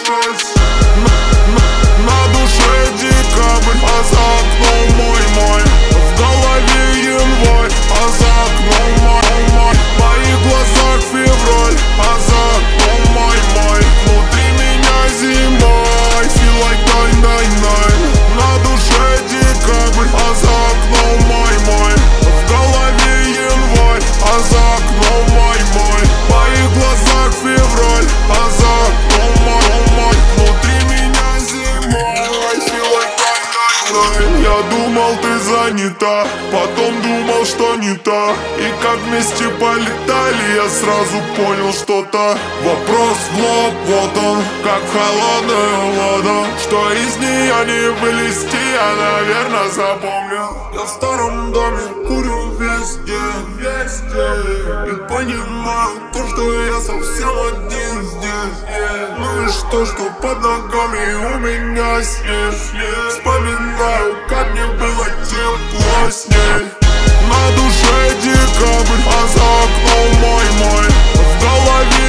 6. На душе декабрь, а за окном мой. В голове январь, а за окном май. В моих глазах февраль, а за окном май. Внутри меня зима, I feel like 999. На душе декабрь, а за окном май. В голове январь, а за окном май. В моих глазах февраль, а за окном май. Внутри меня зима, I feel like 999. Я думал, ты занята, потом думал, что не та. И как вместе полетали, я сразу понял что-то. Вопрос в лоб, вот он, как холодную воду. Что из нее не вылезти, я, наверное, запомнил. Я в старом доме курю везде. И понимаю то, что я совсем один здесь. Ну и что под ногами у меня снег. Вспоминаю, как мне было тепло с ней. На душе декабрь, а за окном мой. В голове